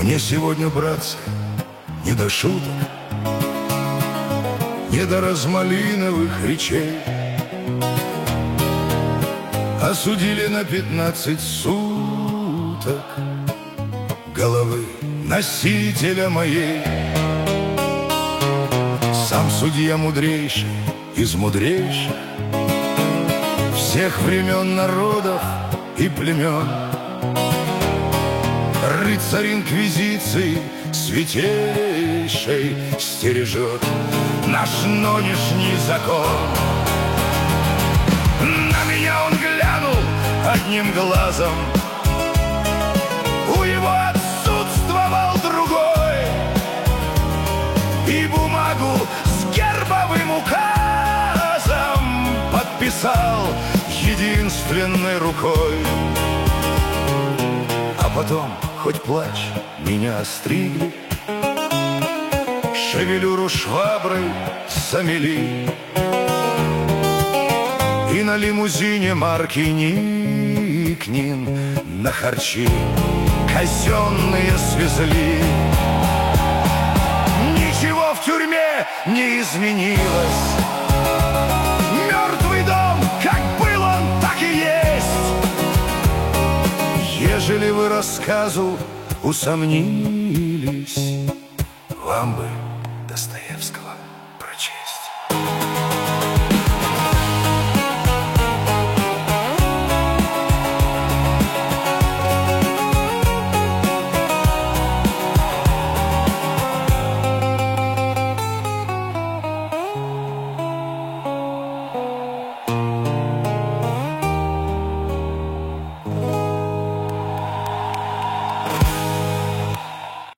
Мне сегодня, братцы, не до шуток, не до размалиновых речей. Осудили на 15 суток головы носителя моей. Сам судья мудрейший из мудрейших всех времен, народов и племен, рыцарь инквизиции святейшей стережет наш нынешний закон. На меня он глянул одним глазом, у его отсутствовал другой, и бумагу с гербовым указом подписал единственной рукой. А потом, хоть плачь, меня остригли, шевелюру шваброй замели, и на лимузине марки Никнин на харчи казенные свезли. Ничего в тюрьме не изменилось, мертвый дом, как был он, так и есть. Ежели вы рассказу усомнились, вам бы